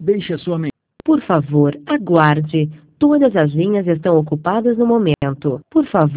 Deixe a sua mensagem. Por favor, aguarde. Todas as linhas estão ocupadas no momento. Por favor.